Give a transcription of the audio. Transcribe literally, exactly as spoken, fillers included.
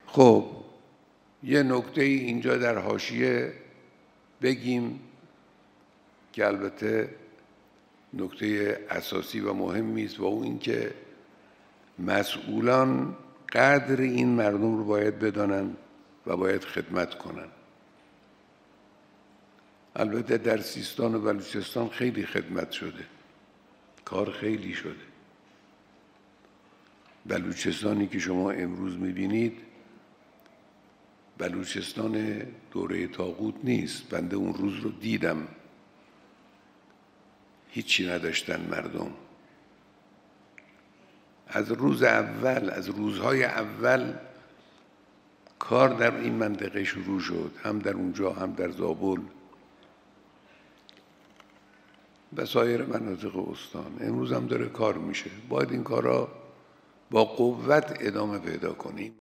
خب یه نکته اینجا در حاشیه بگیم که البته نکته اساسی و مهمی است و اون اینکه مسئولان قدر این مردم رو باید بدانن و باید خدمت کنن. البته در سیستان و بلوچستان خیلی خدمت شده، کار خیلی شده. بلوچستانی که شما امروز می‌بینید بلوچستان دوره طاغوت نیست. بنده اون روز رو دیدم، هیچی نداشتن مردم. از روز اول، از روزهای اول کار در این منطقه شروع شد، هم در اونجا هم در زابل و سایر مناطق استان. امروز هم داره کار میشه. باید این کارا با قوت ادامه پیدا کنیم.